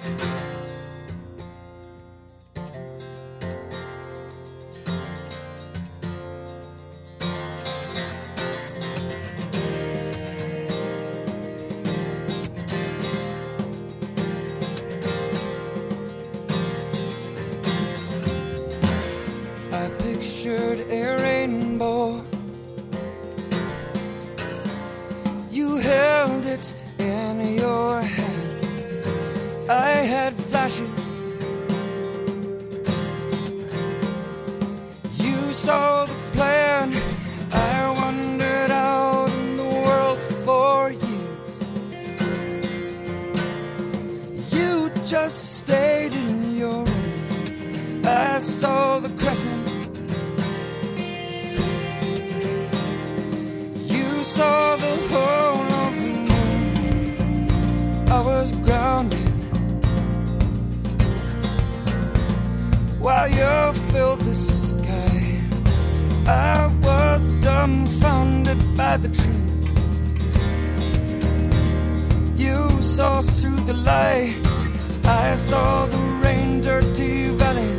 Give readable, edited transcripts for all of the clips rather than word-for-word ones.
I pictured a rainbow. You held it in your hand. I had flashes. You saw the plan. I wandered out in the world for years. You just stayed in your room. I saw the crescent. You saw the whole of the moon. I was grounded while you filled the sky. I was dumbfounded by the truth. You saw through the lie. I saw the rain-dirty valley.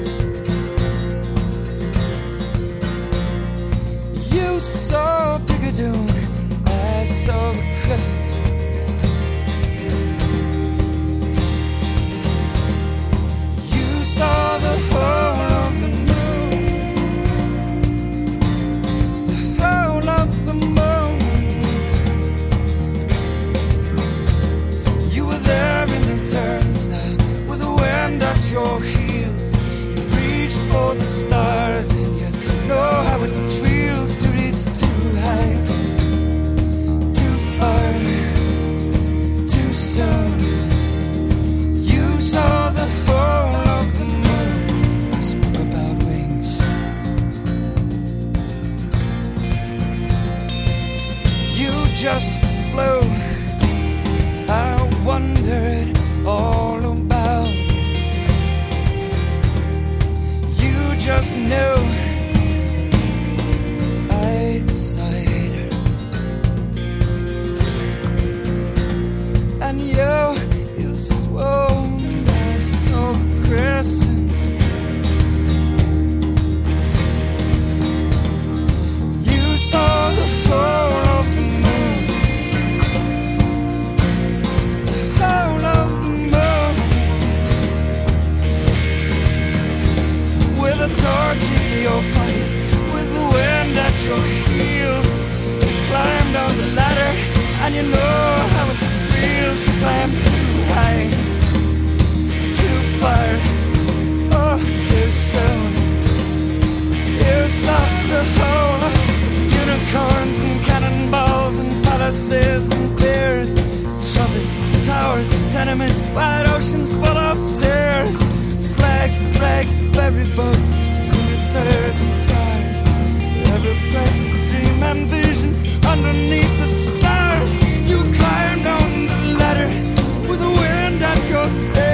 You saw Brigadoon. I saw the crescent. You saw the whole of the moon. The whole of the moon. You were there in the turnstile with the wind at your heels. You reached for the stars and you know how it feels to reach too high, too far, too soon. You saw the whole of the moon. I spoke about wings. You just flew. I wondered all about you. You just knew. I sighed her. And you swooned. I saw the crescent. You saw the whole of the moon. The whole of the moon. With a torch in your body, with the wind at your heels. You climbed on the ladder, and you know how it feels to climb too high, too far, oh, too soon. You saw the whole of unicorns and cannonballs and palaces and piers, trumpets, towers, tenements, wide oceans full of tears, flags, ferry boats, scimitars and scars. Every place is a dream and vision underneath the stars. You climbed on the ladder with the wind at your sail.